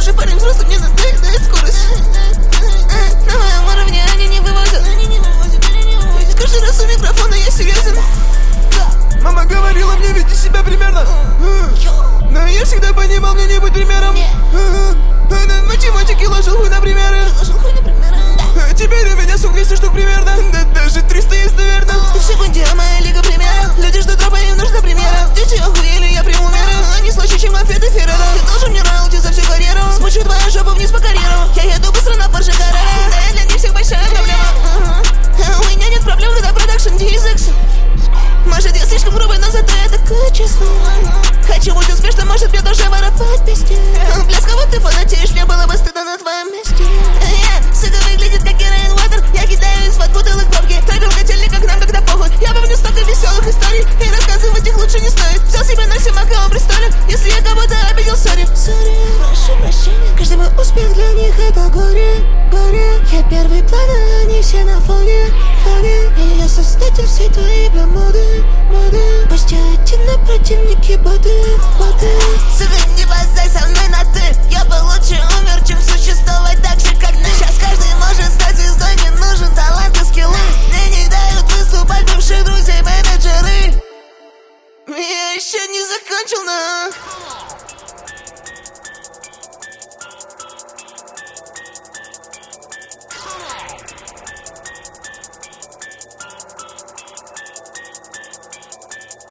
уже парень взрослый, мне надо дать скорость. На моем уровне они не вывозят. Каждый раз у микрофона я серьезен. Мама говорила мне вести себя примерно, но я всегда понимал, мне не быть примером. На математике ложил хуй на примеры. Теперь у меня сук 200 штук примерно. Да даже 300 есть, наверное. В секунде моя лига примеров. Люди ждут дропа, им нужно примера. Дети охуели, я приму меры. Они слаще, чем конфеты Феррера. Ты должен мне роялти за всю карьеру. Смучу твою жопу вниз по карьеру. Я еду быстро на Порше Каррера. Да я для них всех большая проблема. У меня нет проблем, когда продакшн DSX. Может, я слишком грубый, но зато я такой честный. Хочу быть успешным, может мне тоже воровать песни. Бля, с кого ты фанатеешь, мне было бы стыдно на твоем месте. Сука выглядит как героин ватер. Я кидаю из-под бутылок пробки. Топим котельник, как нам, когда похуй. Я помню столько веселых историй, и рассказывать их лучше не стоит. Взял себе на Симака престоле. Если я кого-то обидел, сори. Прошу прощения. Каждый мой успех для них это горе. Я первый план, а они все на фоне. И я создатель всей твоей моды. Пусть я один на противнике боты. Сука, не базай со мной на ты. Я бы лучше умер, чем существовать так же, как ты. Сейчас каждый может стать звездой, не нужен талант и скиллы. Мне не дают выступать бывших друзей менеджеры. Я еще не закончил, но